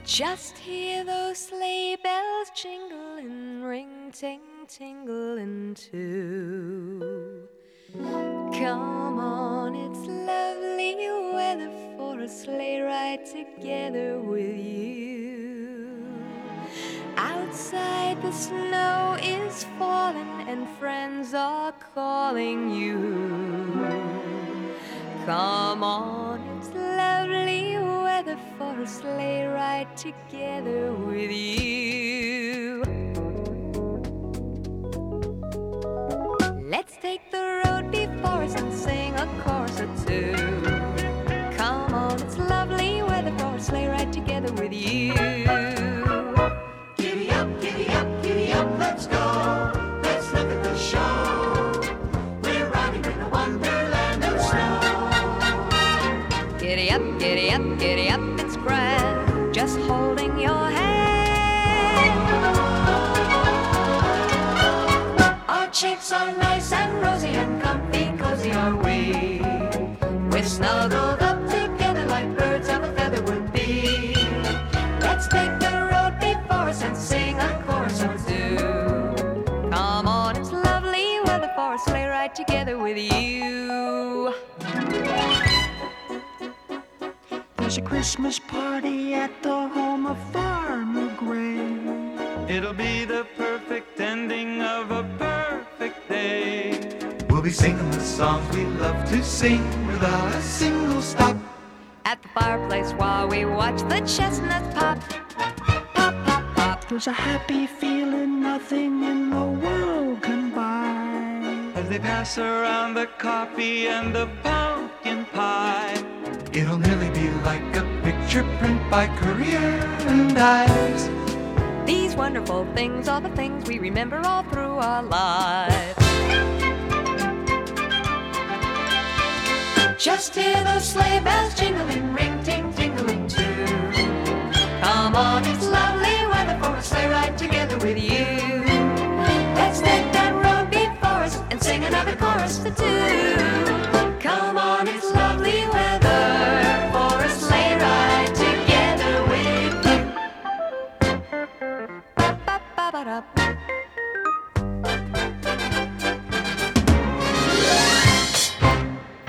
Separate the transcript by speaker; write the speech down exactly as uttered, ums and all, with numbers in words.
Speaker 1: Just hear those sleigh bells jingling, ring, ting, tingling too. Come on, it's lovely weather for a sleigh ride together with you. Outside the snow is falling and friends are calling you. Come on, it's lovely weather for a sleigh ride together with you. Let's take the road before us and sing a chorus or two. Come on, it's lovely weather for a sleigh ride together with you.
Speaker 2: Giddy up, giddy up, giddy up, let's go. Let's look at the show. We're riding in a wonderland of snow.
Speaker 1: Giddy up, giddy up, giddy up, it's grand, just holding your hand.
Speaker 2: Our cheeks are nice and rosy and comfy, cozy are we. We're snuggled up together like birds of a feather would be. Let's take the road before us and sing a chorus or two.
Speaker 1: Come on, it's lovely weather for a sleigh ride together with you.
Speaker 3: There's a Christmas party at the home of Farmer Gray.
Speaker 4: It'll be the perfect ending of a perfect day.
Speaker 2: We'll be singing the songs we love to sing without a single stop.
Speaker 1: At the fireplace while we watch the chestnuts pop. Pop, pop, pop.
Speaker 3: There's a happy feeling nothing in the world can buy.
Speaker 4: As they pass around the coffee and the pumpkin pie.
Speaker 2: It'll nearly be like a picture print by Currier and Ives.
Speaker 1: These wonderful things are the things we remember all through our lives.
Speaker 2: Just hear those sleigh bells jingling, ring, ting, tingling too.
Speaker 1: Come on,
Speaker 2: It's lovely weather for a sleigh ride together.